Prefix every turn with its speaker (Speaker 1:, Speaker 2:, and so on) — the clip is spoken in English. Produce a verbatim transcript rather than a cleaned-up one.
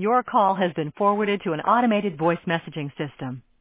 Speaker 1: Your call has been forwarded to an automated voice messaging system.